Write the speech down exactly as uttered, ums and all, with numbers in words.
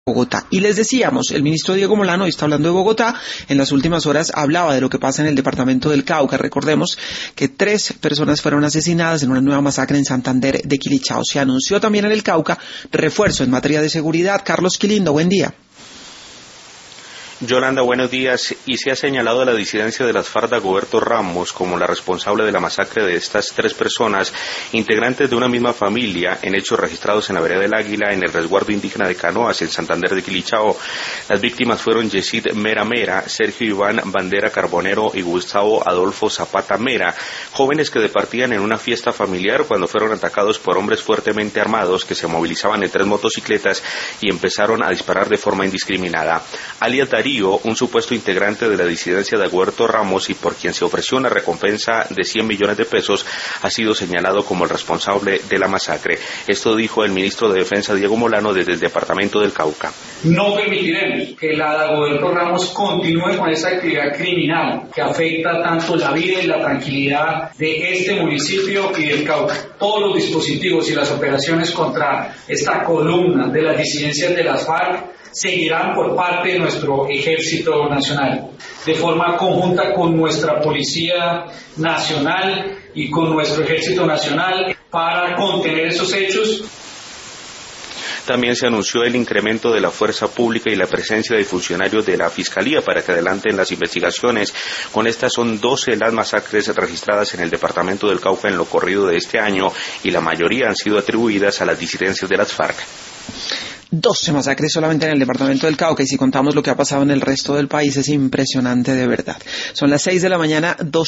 Bogotá. Y les decíamos, el ministro Diego Molano, hoy está hablando de Bogotá, en las últimas horas hablaba de lo que pasa en el departamento del Cauca. Recordemos que tres personas fueron asesinadas en una nueva masacre en Santander de Quilichao. Se anunció también en el Cauca refuerzo en materia de seguridad. Carlos Quilindo, buen día. Yolanda, buenos días. Y se ha señalado a la disidencia de las FARC Dagoberto Ramos como la responsable de la masacre de estas tres personas, integrantes de una misma familia, en hechos registrados en la vereda del Águila, en el resguardo indígena de Canoas, en Santander de Quilichao. Las víctimas fueron Yesid Mera Mera, Sergio Iván Bandera Carbonero y Gustavo Adolfo Zapata Mera, jóvenes que departían en una fiesta familiar cuando fueron atacados por hombres fuertemente armados que se movilizaban en tres motocicletas y empezaron a disparar de forma indiscriminada. Alias Darío, un supuesto integrante de la disidencia de Dagoberto Ramos y por quien se ofreció una recompensa de cien millones de pesos, ha sido señalado como el responsable de la masacre. Esto dijo el ministro de Defensa Diego Molano desde el departamento del Cauca. No permitiremos que la Dagoberto Ramos continúe con esa actividad criminal que afecta tanto la vida y la tranquilidad de este municipio y del Cauca. Todos los dispositivos y las operaciones contra esta columna de las disidencias de las FARC seguirán por parte de nuestro Ejército Nacional, de forma conjunta con nuestra Policía Nacional y con nuestro Ejército Nacional para contener esos hechos. También se anunció el incremento de la fuerza pública y la presencia de funcionarios de la Fiscalía para que adelanten las investigaciones. Con estas son doce las masacres registradas en el departamento del Cauca en lo corrido de este año y la mayoría han sido atribuidas a las disidencias de las FARC. doce masacres solamente en el departamento del Cauca, y si contamos lo que ha pasado en el resto del país es impresionante de verdad. Son las seis de la mañana, dos